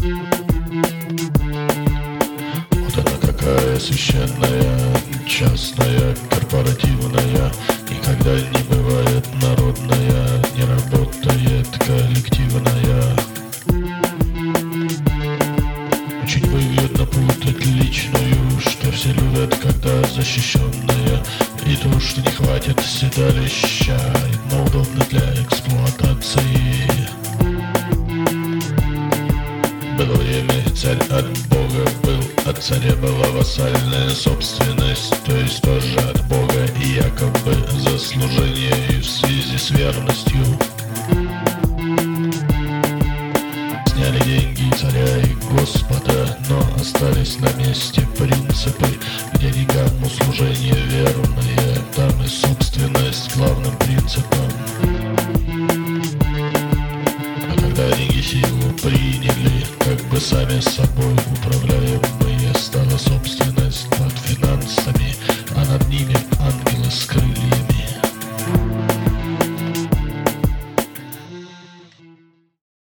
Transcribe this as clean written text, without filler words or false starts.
Вот она какая священная, частная, корпоративная. Никогда не бывает народная, не работает коллективная. Очень выгодно путать личную, что все любят, когда защищенные, и то, что не хватит седалища, но удобно для эксплуатации. Было время, царь от Бога был, от царя была вассальная собственность, то есть тоже от Бога, и якобы за служение и в связи с верностью. Сняли деньги царя и Господа, но остались на месте принципы, где деньгам служение верное, там и собственность главным принципом. А когда деньги силу приняли, как бы сами собой управляемые, стало собственно